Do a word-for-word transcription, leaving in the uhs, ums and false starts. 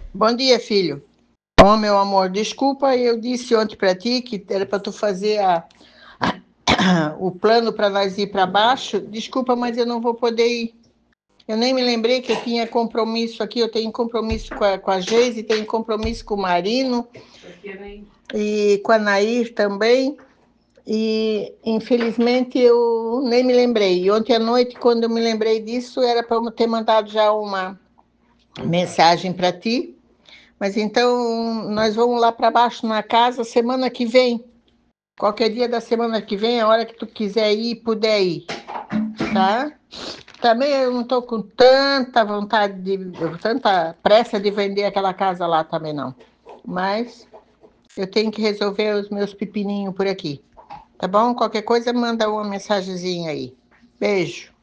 Bom dia, filho. Bom, meu amor, desculpa, eu disse ontem para ti que era para tu fazer a, a- o plano para nós ir para baixo. Desculpa, mas eu não vou poder ir. Eu nem me lembrei que eu tinha compromisso aqui. Eu tenho compromisso com a, com a Geise, tenho compromisso com o Marino e com a Nair também. E infelizmente eu nem me lembrei. E ontem à noite, quando eu me lembrei disso, era para eu ter mandado já uma mensagem para ti. Mas então nós vamos lá para baixo na casa semana que vem. Qualquer dia da semana que vem, a hora que tu quiser ir, puder ir, tá? Também eu não estou com tanta vontade de, tanta pressa de vender aquela casa lá também não. Mas eu tenho que resolver os meus pepininhos por aqui. Tá bom? Qualquer coisa, manda uma mensagenzinha aí. Beijo.